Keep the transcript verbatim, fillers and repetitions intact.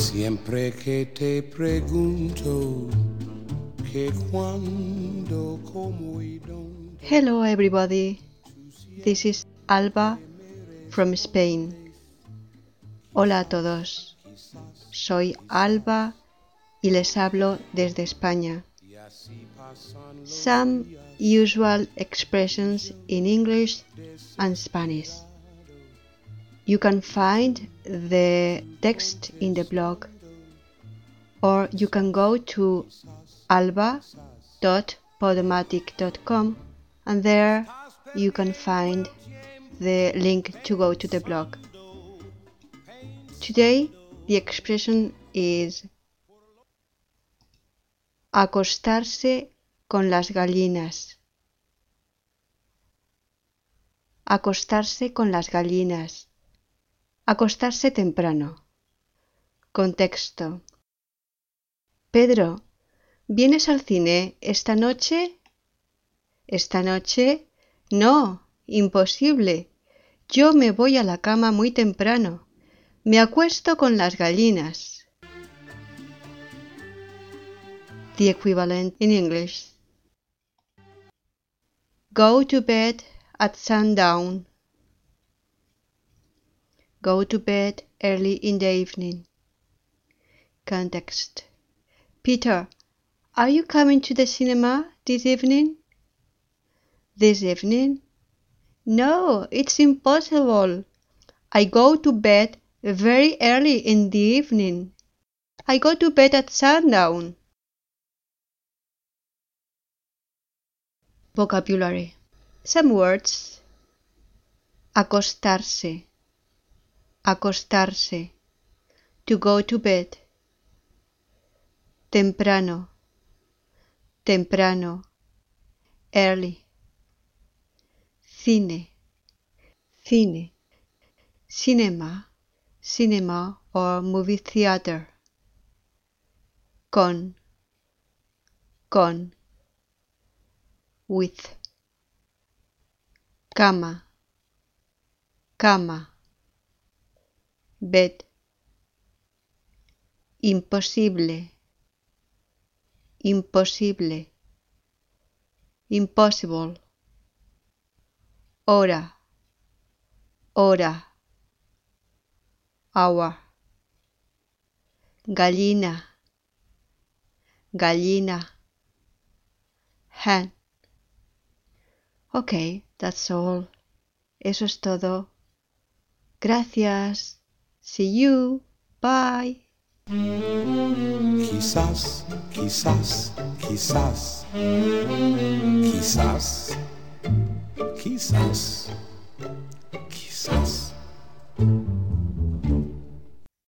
Siempre que te pregunto que cuándo, cómo y dónde. Hello everybody, this is Alba from Spain. Hola a todos, soy Alba y les hablo desde España. Some usual expressions in English and Spanish. You can find the text in the blog, or you can go to alba dot podomatic dot com and there you can find the link to go to the blog. Today the expression is acostarse con las gallinas. Acostarse con las gallinas. Acostarse temprano. Contexto. Pedro, ¿vienes al cine esta noche? ¿Esta noche? No, imposible. Yo me voy a la cama muy temprano. Me acuesto con las gallinas. The equivalent in English. Go to bed at sundown. Go to bed early in the evening. Context. Peter, are you coming to the cinema this evening? This evening? No, it's impossible. I go to bed very early in the evening. I go to bed at sundown. Vocabulary. Some words. Acostarse. Acostarse. To go to bed. Temprano. Temprano. Early. Cine. Cine. Cinema. Cinema or movie theater. Con. Con. With. Cama. Cama. Bed. Imposible. Imposible. Impossible. Hora. Hora. Hour. Gallina. Gallina. Hen. Okay, that's all. Eso es todo. Gracias. See you. Bye. Quizás, quizás, quizás, quizás, quizás, quizás.